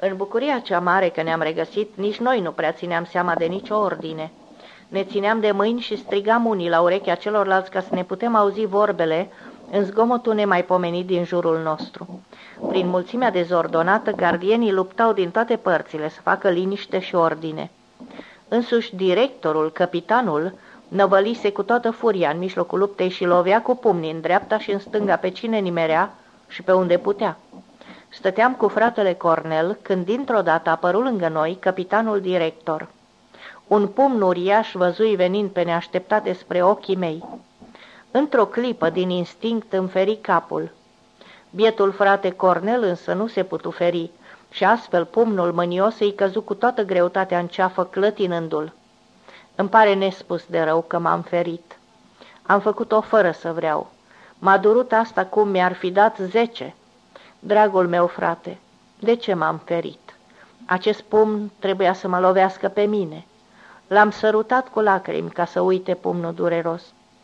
În bucuria cea mare că ne-am regăsit, nici noi nu prea țineam seama de nicio ordine. Ne țineam de mâini și strigam unii la urechea celorlalți ca să ne putem auzi vorbele în zgomotul nemaipomenit din jurul nostru. Prin mulțimea dezordonată, gardienii luptau din toate părțile să facă liniște și ordine. Însuși directorul, capitanul, năvălise cu toată furia în mijlocul luptei și lovea cu pumnii în dreapta și în stânga pe cine nimerea și pe unde putea. Stăteam cu fratele Cornel când dintr-o dată apăru lângă noi capitanul director. Un pumn uriaș văzui venind pe neașteptate spre ochii mei. Într-o clipă, din instinct, îmi feri capul. Bietul frate Cornel însă nu se putu feri și astfel pumnul mânios îi căzu cu toată greutatea în ceafă, clătinându-l. Îmi pare nespus de rău că m-am ferit. Am făcut-o fără să vreau. M-a durut asta cum mi-ar fi dat 10. Dragul meu frate, de ce m-am ferit? Acest pumn trebuia să mă lovească pe mine. L-am sărutat cu lacrimi ca să uite pumnul dureros.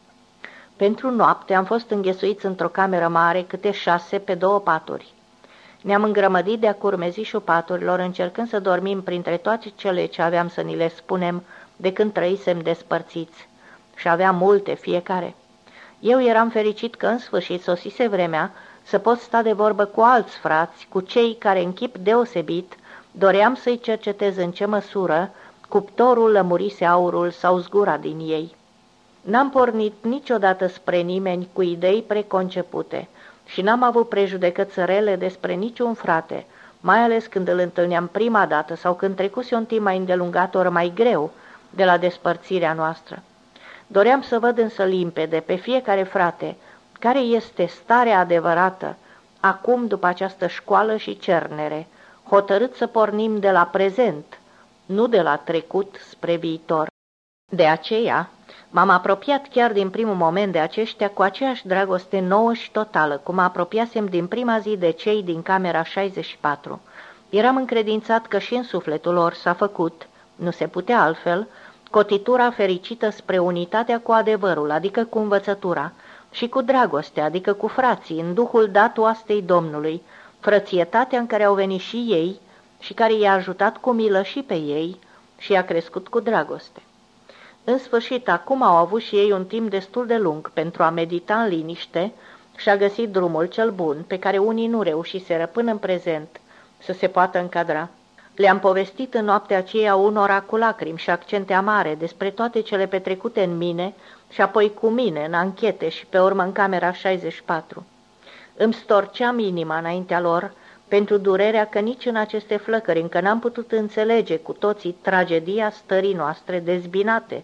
Pentru noapte am fost înghesuiți într-o cameră mare, câte 6 pe 2 paturi. Ne-am îngrămădit de-a curmezișul paturilor, încercând să dormim printre toate cele ce aveam să ni le spunem de când trăisem despărțiți. Și aveam multe fiecare. Eu eram fericit că în sfârșit sosise vremea să pot sta de vorbă cu alți frați, cu cei care în chip deosebit doream să-i cercetez în ce măsură cuptorul lămurise aurul sau zgura din ei. N-am pornit niciodată spre nimeni cu idei preconcepute și n-am avut prejudecăți rele despre niciun frate, mai ales când îl întâlneam prima dată sau când trecuse un timp mai îndelungat ori mai greu de la despărțirea noastră. Doream să văd însă limpede pe fiecare frate care este starea adevărată, acum după această școală și cernere, hotărât să pornim de la prezent, nu de la trecut spre viitor. De aceea m-am apropiat chiar din primul moment de aceștia cu aceeași dragoste nouă și totală, cum mă apropiasem din prima zi de cei din camera 64. Eram încredințat că și în sufletul lor s-a făcut, nu se putea altfel, cotitura fericită spre unitatea cu adevărul, adică cu învățătura, și cu dragostea, adică cu frații, în duhul dat oastei Domnului, frățietatea în care au venit și ei și care i-a ajutat cu milă și pe ei și i-a crescut cu dragoste. În sfârșit, acum au avut și ei un timp destul de lung pentru a medita în liniște și a găsit drumul cel bun, pe care unii nu reușiseră până în prezent să se poată încadra. Le-am povestit în noaptea aceea unora cu lacrimi și accente amare despre toate cele petrecute în mine și apoi cu mine în anchete și pe urmă în camera 64. Îmi storceam inima înaintea lor pentru durerea că nici în aceste flăcări încă n-am putut înțelege cu toții tragedia stării noastre dezbinate.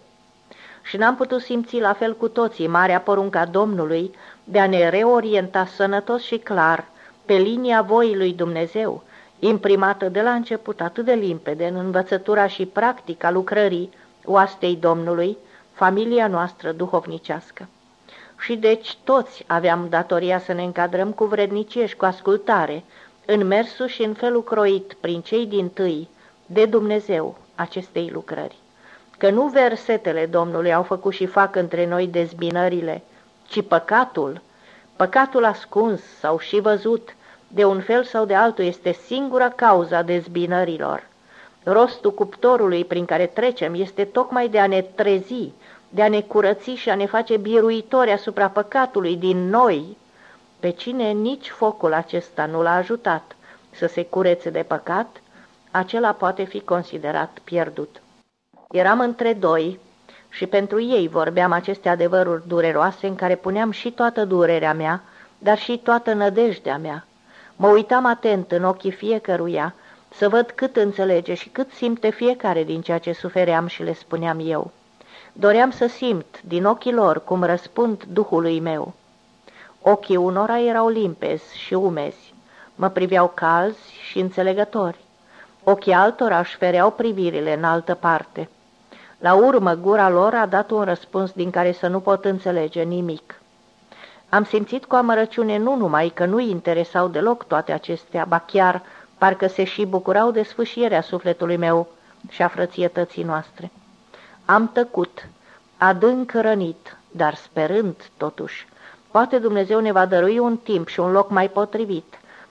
Și n-am putut simți la fel cu toții marea porunca Domnului de a ne reorienta sănătos și clar pe linia voii lui Dumnezeu, imprimată de la început atât de limpede în învățătura și practica lucrării oastei Domnului, familia noastră duhovnicească. Și deci toți aveam datoria să ne încadrăm cu vrednicie și cu ascultare în mersul și în felul croit prin cei dintâi de Dumnezeu acestei lucrări. Că nu versetele Domnului au făcut și fac între noi dezbinările, ci păcatul ascuns sau și văzut, de un fel sau de altul, este singura cauza dezbinărilor. Rostul cuptorului prin care trecem este tocmai de a ne trezi, de a ne curăți și a ne face biruitori asupra păcatului din noi. Pe cine nici focul acesta nu l-a ajutat să se curețe de păcat, acela poate fi considerat pierdut. Eram între doi și pentru ei vorbeam aceste adevăruri dureroase în care puneam și toată durerea mea, dar și toată nădejdea mea. Mă uitam atent în ochii fiecăruia să văd cât înțelege și cât simte fiecare din ceea ce sufeream și le spuneam eu. Doream să simt din ochii lor cum răspund Duhului meu. Ochii unora erau limpezi și umezi, mă priveau calzi și înțelegători. Ochii altora își fereau privirile în altă parte. La urmă, gura lor a dat un răspuns din care să nu pot înțelege nimic. Am simțit cu amărăciune nu numai că nu-i interesau deloc toate acestea, ba chiar parcă se și bucurau de sfâșierea sufletului meu și a frățietății noastre. Am tăcut, adânc rănit, dar sperând totuși. Poate Dumnezeu ne va dărui un timp și un loc mai potrivit,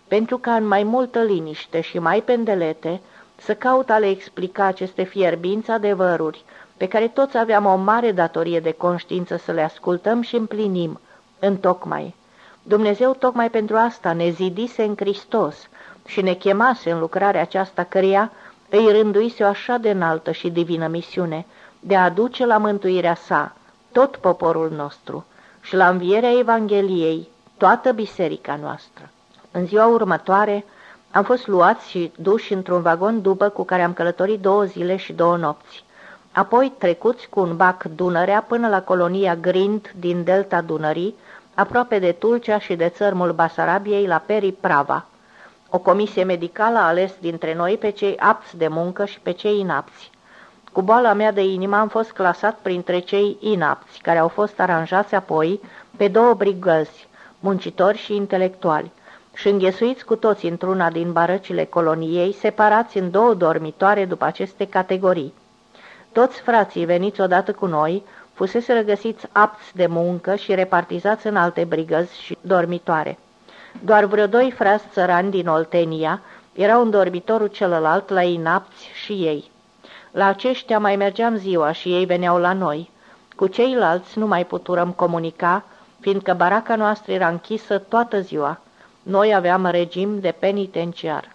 pentru ca în mai multă liniște și mai pendelete să caut a le explica aceste fierbinți adevăruri, pe care toți aveam o mare datorie de conștiință să le ascultăm și împlinim, întocmai. Dumnezeu tocmai pentru asta ne zidise în Hristos și ne chemase în lucrarea aceasta căreia îi rânduise o așa de înaltă și divină misiune, de a aduce la mântuirea sa tot poporul nostru și la învierea Evangheliei toată biserica noastră. În ziua următoare am fost luați și duși într-un vagon dubă cu care am călătorit 2 zile și 2 nopți. Apoi trecuți cu un bac Dunărea până la colonia Grind din delta Dunării, aproape de Tulcea și de țărmul Basarabiei la Peri-Prava. O comisie medicală a ales dintre noi pe cei apți de muncă și pe cei inapți. Cu boala mea de inimă am fost clasat printre cei inapți, care au fost aranjați apoi pe 2 brigăzi, muncitori și intelectuali, și înghesuiți cu toți într-una din barăcile coloniei, separați în 2 dormitoare după aceste categorii. Toți frații veniți odată cu noi fusese regăsiți apți de muncă și repartizați în alte brigăzi și dormitoare. Doar vreo 2 frați țărani din Oltenia erau în dormitorul celălalt la inapți și ei. La aceștia mai mergeam ziua și ei veneau la noi. Cu ceilalți nu mai puturăm comunica, fiindcă baraca noastră era închisă toată ziua. Noi aveam regim de penitenciar.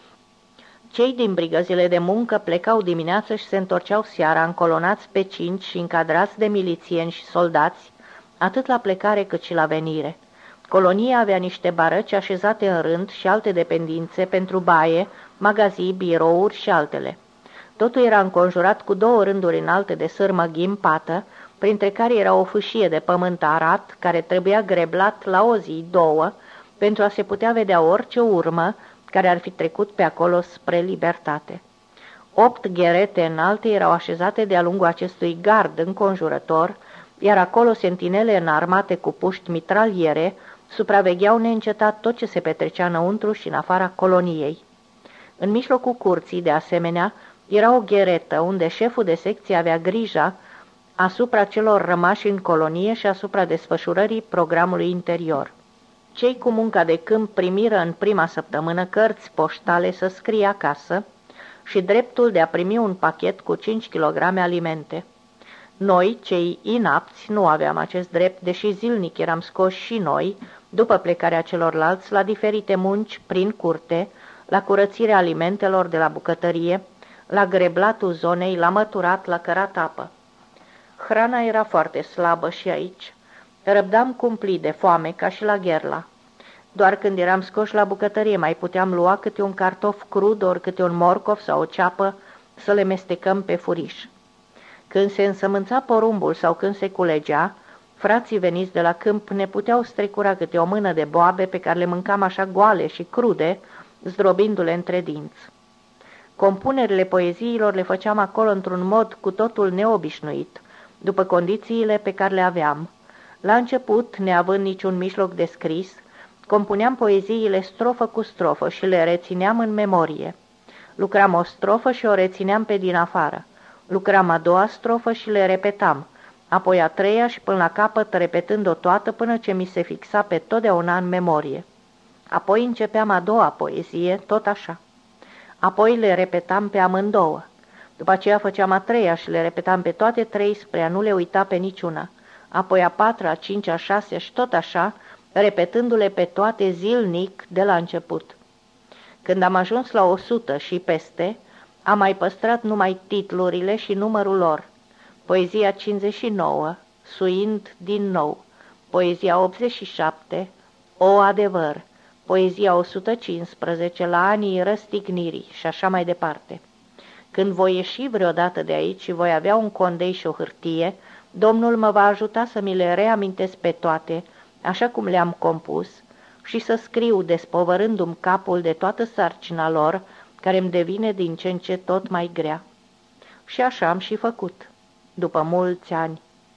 Cei din brigăzile de muncă plecau dimineață și se întorceau seara, încolonați pe 5 și încadrați de milițieni și soldați, atât la plecare cât și la venire. Colonia avea niște barăci așezate în rând și alte dependințe pentru baie, magazii, birouri și altele. Totul era înconjurat cu 2 rânduri înalte de sârmă ghimpată, printre care era o fâșie de pământ arat, care trebuia greblat la o zi, 2, pentru a se putea vedea orice urmă care ar fi trecut pe acolo spre libertate. 8 gherete înalte erau așezate de-a lungul acestui gard înconjurător, iar acolo sentinele înarmate cu puști mitraliere supravegheau neîncetat tot ce se petrecea înăuntru și în afara coloniei. În mijlocul curții, de asemenea, era o gheretă unde șeful de secție avea grija asupra celor rămași în colonie și asupra desfășurării programului interior. Cei cu munca de câmp primiră în prima săptămână cărți poștale să scrie acasă și dreptul de a primi un pachet cu 5 kg alimente. Noi, cei inapți, nu aveam acest drept, deși zilnic eram scoși și noi, după plecarea celorlalți, la diferite munci prin curte, la curățirea alimentelor de la bucătărie, la greblatul zonei, la măturat, la cărat apă. Hrana era foarte slabă și aici. Răbdam cumplit de foame, ca și la Gherla. Doar când eram scoși la bucătărie mai puteam lua câte un cartof crud, ori câte un morcov sau o ceapă să le mestecăm pe furiș. Când se însămânța porumbul sau când se culegea, frații veniți de la câmp ne puteau strecura câte o mână de boabe pe care le mâncam așa goale și crude, zdrobindu-le între dinți. Compunerile poeziilor le făceam acolo într-un mod cu totul neobișnuit, după condițiile pe care le aveam. La început, neavând niciun mijloc de scris, compuneam poeziile strofă cu strofă și le rețineam în memorie. Lucram o strofă și o rețineam pe din afară. Lucram a 2-a strofă și le repetam, apoi a 3-a și până la capăt repetând-o toată până ce mi se fixa pe totdeauna în memorie. Apoi începeam a 2-a poezie, tot așa. Apoi le repetam pe amândouă. După aceea făceam a 3-a și le repetam pe toate 3 spre a nu le uita pe niciuna. Apoi a 4-a, a 5-a, a 6-a și tot așa, repetându-le pe toate zilnic de la început. Când am ajuns la 100 și peste, am mai păstrat numai titlurile și numărul lor. Poezia 59, suind din nou. Poezia 87, o adevăr. Poezia 115, la anii răstignirii și așa mai departe. Când voi ieși vreodată de aici și voi avea un condei și o hârtie, Domnul mă va ajuta să mi le reamintesc pe toate, așa cum le-am compus, și să scriu, despovărându-mi capul de toată sarcina lor, care îmi devine din ce în ce tot mai grea. Și așa am și făcut, după mulți ani.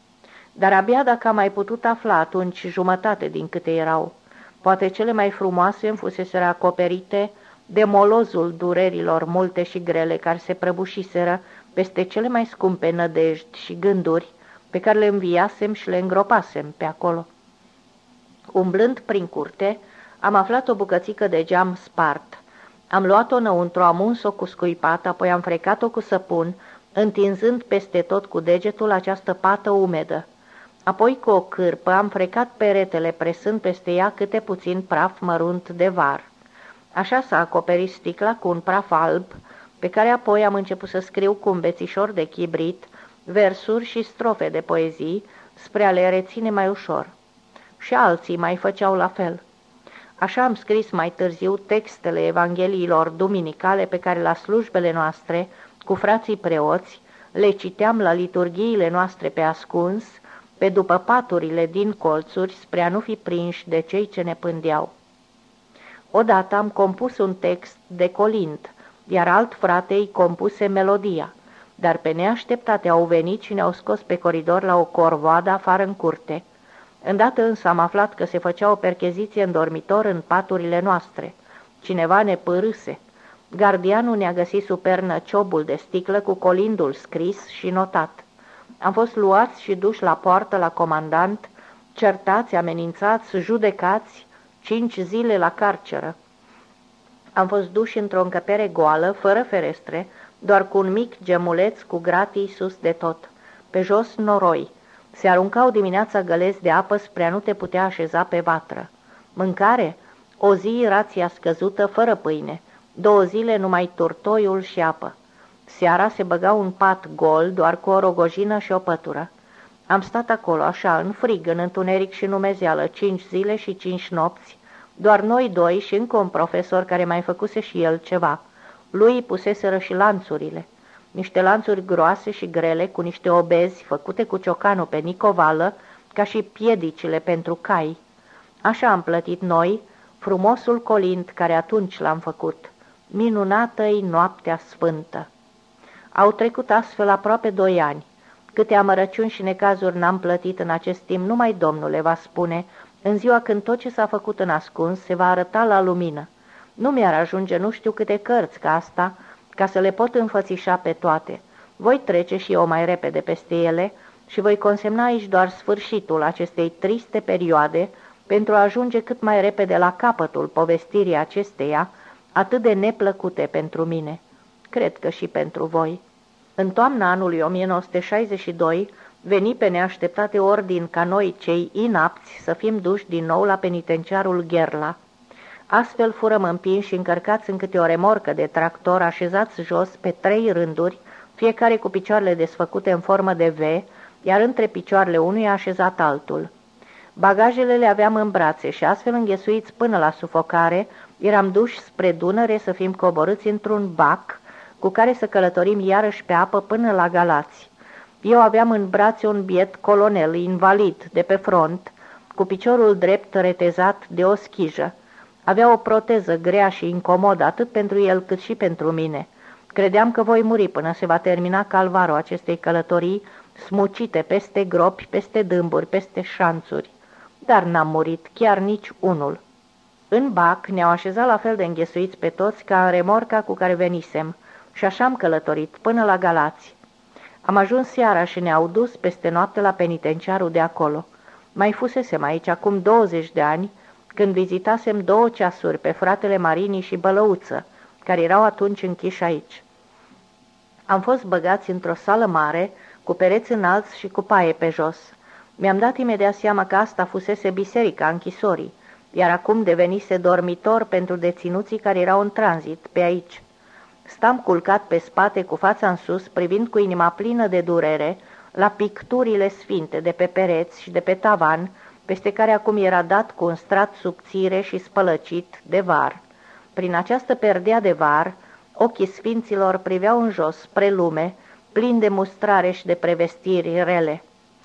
Dar abia dacă am mai putut afla atunci jumătate din câte erau, poate cele mai frumoase îmi fuseseră acoperite de molozul durerilor multe și grele care se prăbușiseră peste cele mai scumpe nădejdi și gânduri pe care le înviasem și le îngropasem pe acolo. Umblând prin curte, Am aflat o bucățică de geam spart. Am luat-o înăuntru, am uns-o cu scuipat, apoi am frecat-o cu săpun, întinzând peste tot cu degetul această pată umedă. Apoi cu o cârpă am frecat peretele, presând peste ea câte puțin praf mărunt de var. Așa s-a acoperit sticla cu un praf alb, pe care apoi am început să scriu cu un bețișor de chibrit versuri și strofe de poezii, spre a le reține mai ușor. Și alții mai făceau la fel. Așa am scris mai târziu textele evangheliilor duminicale pe care la slujbele noastre, cu frații preoți, le citeam la liturghiile noastre pe ascuns, pe după paturile din colțuri, spre a nu fi prinși de cei ce ne pândeau. Odată am compus un text de colint, iar alt frate îi compuse melodia, dar pe neașteptate au venit și ne-au scos pe coridor la o corvoadă afară în curte. Îndată însă am aflat că se făcea o percheziție în dormitor în paturile noastre. Cineva ne pârâse. Gardianul ne-a găsit sub pernă ciobul de sticlă cu colindul scris și notat. Am fost luați și duși la poartă la comandant, certați, amenințați, judecați, 5 zile la carceră. Am fost duși într-o încăpere goală, fără ferestre, doar cu un mic gemuleț cu gratii sus de tot. Pe jos noroi. Se aruncau dimineața gălezi de apă spre a nu te putea așeza pe vatră. Mâncare? O zi rația scăzută, fără pâine. 2 zile numai turtoiul și apă. Seara se băga un pat gol, doar cu o rogojină și o pătură. Am stat acolo, așa, în frig, în întuneric și în umezeală, 5 zile și 5 nopți, doar noi 2 și încă un profesor care mai făcuse și el ceva. Lui puseseră și lanțurile. Niște lanțuri groase și grele, cu niște obezi făcute cu ciocanul pe nicovală, ca și piedicile pentru cai. Așa am plătit noi frumosul colint care atunci l-am făcut. Minunată-i noaptea sfântă. Au trecut astfel aproape 2 ani. Câte amărăciuni și necazuri n-am plătit în acest timp, numai Domnul le va spune, în ziua când tot ce s-a făcut în ascuns se va arăta la lumină. Nu mi-ar ajunge nu știu câte cărți ca asta, ca să le pot înfățișa pe toate. Voi trece și eu mai repede peste ele și voi consemna aici doar sfârșitul acestei triste perioade pentru a ajunge cât mai repede la capătul povestirii acesteia, atât de neplăcute pentru mine. Cred că și pentru voi. În toamna anului 1962 veni pe neașteptate ordin ca noi, cei inapți, să fim duși din nou la penitenciarul Gherla. Astfel furăm împinși și încărcați în câte o remorcă de tractor, așezați jos pe 3 rânduri, fiecare cu picioarele desfăcute în formă de V, iar între picioarele unuia așezat altul. Bagajele le aveam în brațe și astfel înghesuiți până la sufocare, eram duși spre Dunăre să fim coborâți într-un bac, cu care să călătorim iarăși pe apă până la Galați. Eu aveam în brațe un biet colonel, invalid, de pe front, cu piciorul drept retezat de o schijă. Avea o proteză grea și incomodă atât pentru el cât și pentru mine. Credeam că voi muri până se va termina calvarul acestei călătorii, smucite peste gropi, peste dâmburi, peste șanțuri. Dar n-am murit, chiar nici unul. În bac ne-au așezat la fel de înghesuiți pe toți ca în remorca cu care venisem și așa am călătorit până la Galați. Am ajuns seara și ne-au dus peste noapte la penitenciarul de acolo. Mai fusesem aici acum 20 de ani, când vizitasem 2 ceasuri pe fratele Marini și Bălăuță, care erau atunci închiși aici. Am fost băgați într-o sală mare, cu pereți înalți și cu paie pe jos. Mi-am dat imediat seama că asta fusese biserica închisorii, iar acum devenise dormitor pentru deținuții care erau în tranzit pe aici. Stam culcat pe spate cu fața în sus, privind cu inima plină de durere la picturile sfinte de pe pereți și de pe tavan, peste care acum era dat cu un strat subțire și spălăcit de var. Prin această perdea de var, ochii sfinților priveau în jos spre lume, plin de mustrare și de prevestiri rele.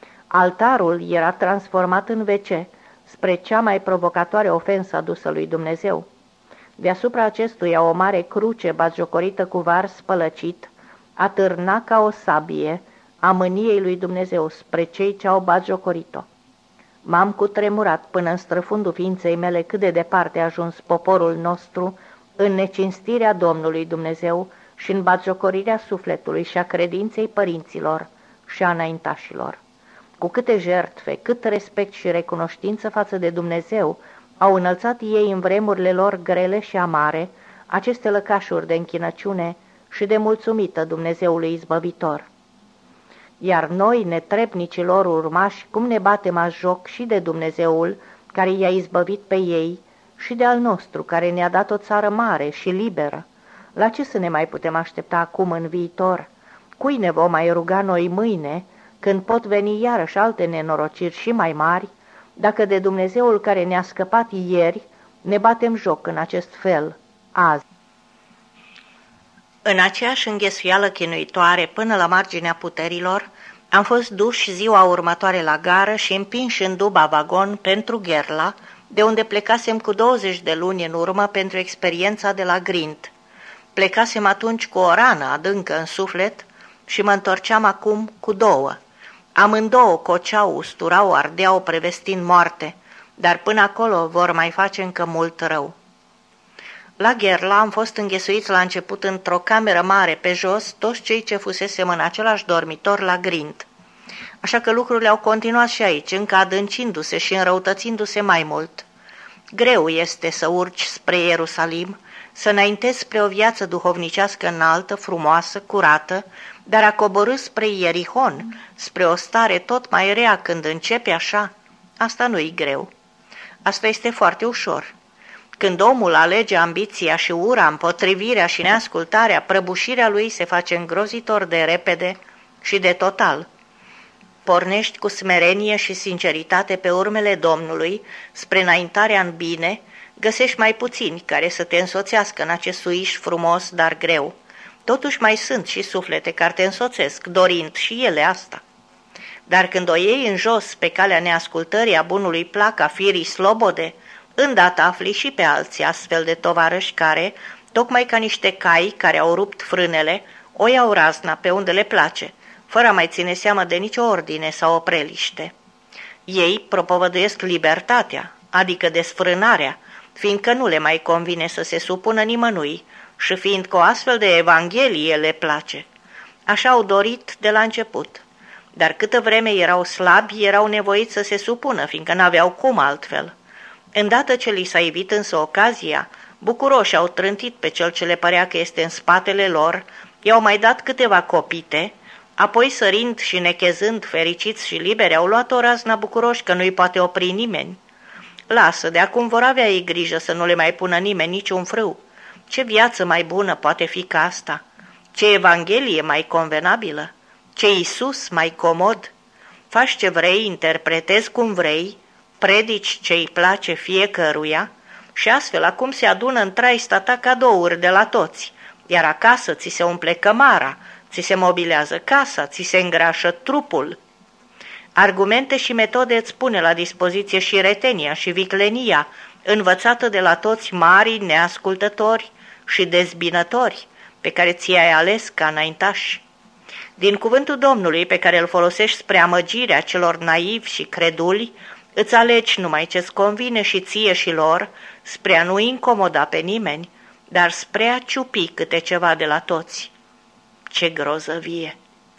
Altarul era transformat în WC, spre cea mai provocatoare ofensă adusă lui Dumnezeu. Deasupra acestuia o mare cruce batjocorită cu var spălăcit atârna ca o sabie a mâniei lui Dumnezeu spre cei ce au batjocorit-o. M-am cutremurat până în străfundul ființei mele cât de departe a ajuns poporul nostru în necinstirea Domnului Dumnezeu și în batjocorirea sufletului și a credinței părinților și a înaintașilor. Cu câte jertfe, cât respect și recunoștință față de Dumnezeu Au înălțat ei în vremurile lor grele și amare aceste lăcașuri de închinăciune și de mulțumită Dumnezeului izbăvitor. Iar noi, netrebnicilor urmași, cum ne batem a joc și de Dumnezeul care i-a izbăvit pe ei și de al nostru care ne-a dat o țară mare și liberă, la ce să ne mai putem aștepta acum în viitor? Cui ne vom mai ruga noi mâine, când pot veni iarăși alte nenorociri și mai mari, dacă de Dumnezeul care ne-a scăpat ieri ne batem joc în acest fel azi? În aceeași înghesuială chinuitoare până la marginea puterilor, am fost duși ziua următoare la gară și împinși în duba vagon pentru Gherla, de unde plecasem cu 20 de luni în urmă pentru experiența de la Grint. Plecasem atunci cu o rană adâncă în suflet și mă întorceam acum cu 2. Amândouă coceau, usturau, ardeau, prevestind moarte, dar până acolo vor mai face încă mult rău. La Gherla am fost înghesuiți la început într-o cameră mare pe jos, toți cei ce fusesem în același dormitor la Grint. Așa că lucrurile au continuat și aici, încă adâncindu-se și înrăutățindu-se mai mult. Greu este să urci spre Ierusalim, să înaintezi spre o viață duhovnicească înaltă, frumoasă, curată, dar a coborî spre Ierihon, spre o stare tot mai rea când începe așa, asta nu-i greu. Asta este foarte ușor. Când omul alege ambiția și ura, împotrivirea și neascultarea, prăbușirea lui se face îngrozitor de repede și de total. Pornești cu smerenie și sinceritate pe urmele Domnului, spre înaintarea în bine, găsești mai puțini care să te însoțească în acest suiș frumos, dar greu. Totuși mai sunt și suflete care te însoțesc, dorind și ele asta. Dar când o iei în jos pe calea neascultării a bunului plac a firii slobode, îndată afli și pe alții astfel de tovarăși care, tocmai ca niște cai care au rupt frânele, o iau razna pe unde le place, fără a mai ține seamă de nicio ordine sau opreliște. Ei propovăduiesc libertatea, adică desfrânarea, fiindcă nu le mai convine să se supună nimănui și fiindcă o astfel de evanghelie le place. Așa au dorit de la început, dar câtă vreme erau slabi, erau nevoiți să se supună, fiindcă n-aveau cum altfel. Îndată ce li s-a ivit însă ocazia, bucuroși au trântit pe cel ce le părea că este în spatele lor, i-au mai dat câteva copite, apoi sărind și nechezând, fericiți și liberi, au luat o razna bucuroși că nu-i poate opri nimeni. Lasă, de acum vor avea ei grijă să nu le mai pună nimeni niciun frâu. Ce viață mai bună poate fi ca asta? Ce evanghelie mai convenabilă? Ce Iisus mai comod? Faci ce vrei, interpretezi cum vrei, predici ce-i place fiecăruia și astfel acum se adună în traista ta cadouri de la toți, iar acasă ți se umple cămara, ți se mobilează casa, ți se îngrașă trupul. Argumente și metode îți pune la dispoziție și retenia și viclenia, învățată de la toți marii neascultători și dezbinători pe care ți-ai ales ca înaintași. Din cuvântul Domnului pe care îl folosești spre amăgirea celor naivi și creduli, îți alegi numai ce-ți convine și ție și lor, spre a nu incomoda pe nimeni, dar spre a ciupi câte ceva de la toți. Ce grozăvie!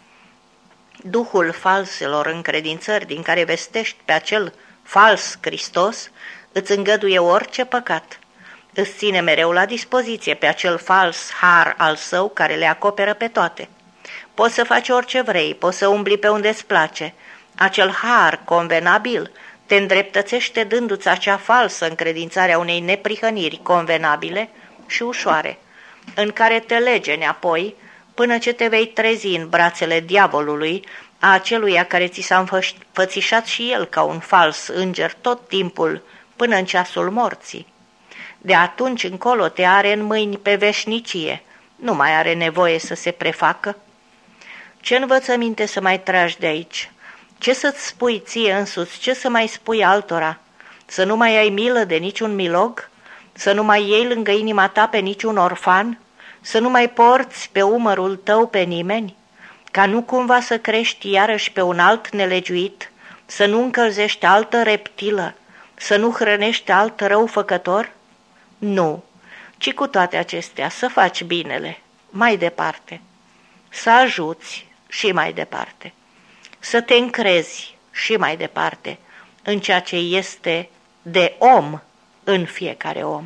Duhul falselor încredințări din care vestești pe acel fals Hristos îți îngăduie orice păcat. Îți ține mereu la dispoziție pe acel fals har al său care le acoperă pe toate. Poți să faci orice vrei, poți să umbli pe unde îți place. Acel har convenabil te îndreptățește dându-ți acea falsă încredințare a unei neprihăniri convenabile și ușoare, în care te legeni apoi până ce te vei trezi în brațele diavolului, a aceluia care ți s-a înfățișat și el ca un fals înger tot timpul până în ceasul morții. De atunci încolo te are în mâini pe veșnicie, nu mai are nevoie să se prefacă. Ce învățăminte să mai tragi de aici? Ce să-ți spui ție însuți, ce să mai spui altora? Să nu mai ai milă de niciun milog? Să nu mai iei lângă inima ta pe niciun orfan? Să nu mai porți pe umărul tău pe nimeni? Ca nu cumva să crești iarăși pe un alt nelegiuit? Să nu încălzești altă reptilă? Să nu hrănești alt răufăcător? Nu, ci cu toate acestea să faci binele, mai departe, să ajuți și mai departe, să te încrezi și mai departe în ceea ce este de om în fiecare om.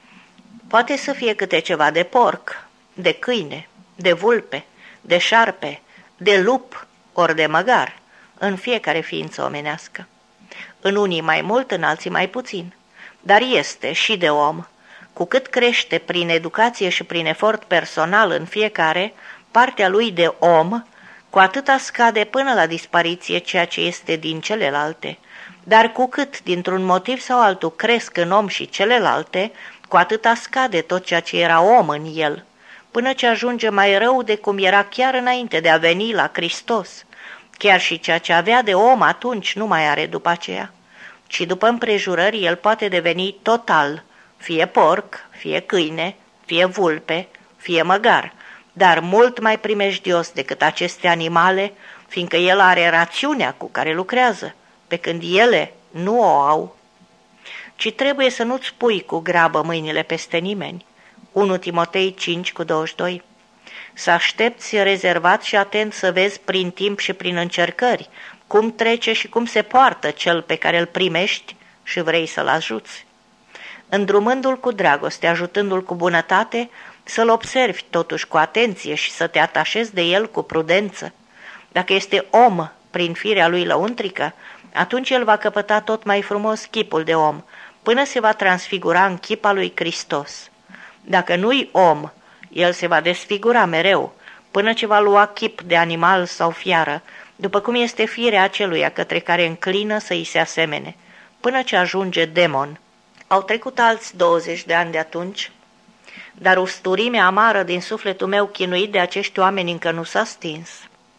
Poate să fie câte ceva de porc, de câine, de vulpe, de șarpe, de lup ori de măgar, în fiecare ființă omenească. În unii mai mult, în alții mai puțin, dar este și de om. Cu cât crește prin educație și prin efort personal în fiecare, partea lui de om, cu atâta scade până la dispariție ceea ce este din celelalte. Dar cu cât, dintr-un motiv sau altul, cresc în om și celelalte, cu atâta scade tot ceea ce era om în el, până ce ajunge mai rău de cum era chiar înainte de a veni la Hristos. Chiar și ceea ce avea de om atunci nu mai are după aceea, ci după împrejurări el poate deveni total, fie porc, fie câine, fie vulpe, fie măgar, dar mult mai primejdios decât aceste animale, fiindcă el are rațiunea cu care lucrează, pe când ele nu o au. Ci trebuie să nu-ți pui cu grabă mâinile peste nimeni. 1 Timotei 5:22. Să aștepți rezervat și atent să vezi prin timp și prin încercări cum trece și cum se poartă cel pe care îl primești și vrei să-l ajuți. Îndrumându-l cu dragoste, ajutându-l cu bunătate, să-l observi totuși cu atenție și să te atașezi de el cu prudență. Dacă este om prin firea lui lăuntrică, atunci el va căpăta tot mai frumos chipul de om, până se va transfigura în chipa lui Hristos. Dacă nu-i om, el se va desfigura mereu, până ce va lua chip de animal sau fiară, după cum este firea aceluia către care înclină să îi se asemene, până ce ajunge demon. Au trecut alți 20 de ani de atunci, dar usturimea amară din sufletul meu chinuit de acești oameni încă nu s-a stins.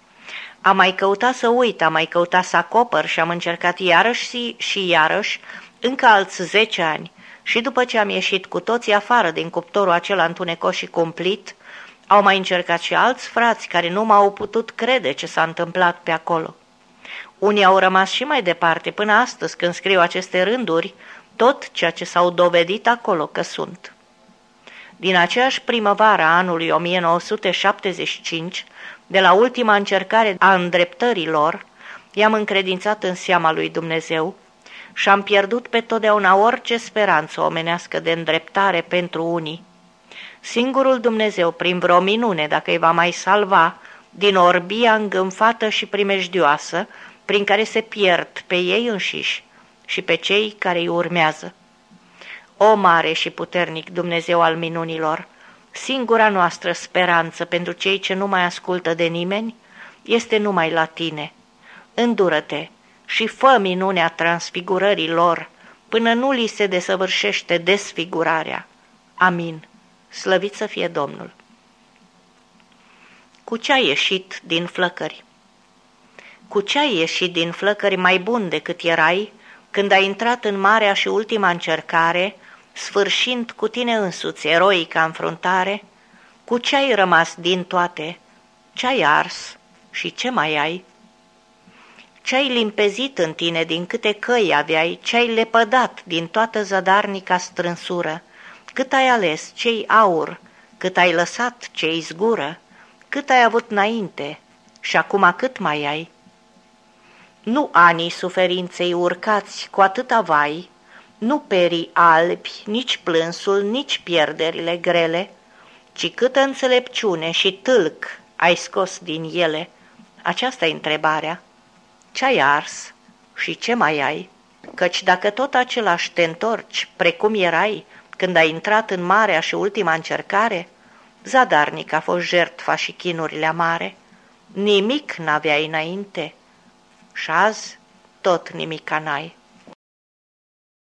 Am mai căutat să uit, am mai căutat să acopăr și am încercat iarăși și iarăși, încă alți 10 ani, și după ce am ieșit cu toții afară din cuptorul acela întunecos și cumplit, au mai încercat și alți frați care nu m-au putut crede ce s-a întâmplat pe acolo. Unii au rămas și mai departe până astăzi când scriu aceste rânduri, tot ceea ce s-au dovedit acolo că sunt. Din aceeași primăvară a anului 1975, de la ultima încercare a îndreptării lor, i-am încredințat în seama lui Dumnezeu și am pierdut pe totdeauna orice speranță omenească de îndreptare pentru unii. Singurul Dumnezeu, prin vreo minune, dacă îi va mai salva, din orbia îngânfată și primejdioasă, prin care se pierd pe ei înșiși și pe cei care îi urmează. O mare și puternic Dumnezeu al minunilor, singura noastră speranță pentru cei ce nu mai ascultă de nimeni este numai la tine. Îndură-te și fă minunea transfigurării lor până nu li se desăvârșește desfigurarea. Amin. Slăvit să fie Domnul. Cu ce ai ieșit din flăcări? Cu ce ai ieșit din flăcări mai bun decât erai când ai intrat în marea și ultima încercare, sfârșind cu tine însuți eroica înfruntare? Cu ce ai rămas din toate? Ce ai ars și ce mai ai? Ce ai limpezit în tine din câte căi aveai, ce ai lepădat din toată zadarnica strânsură? Cât ai ales, ce-i aur, cât ai lăsat, ce-i zgură, cât ai avut înainte și acum cât mai ai? Nu anii suferinței urcați cu atâta vai, nu perii albi, nici plânsul, nici pierderile grele, ci câtă înțelepciune și tâlc ai scos din ele. Aceasta-i întrebarea. Ce-ai ars și ce mai ai? Căci dacă tot același te întorci, precum erai, când ai intrat în marea și ultima încercare, zadarnic a fost jertfa și chinurile amare, nimic n-aveai înainte și azi tot nimica n-ai.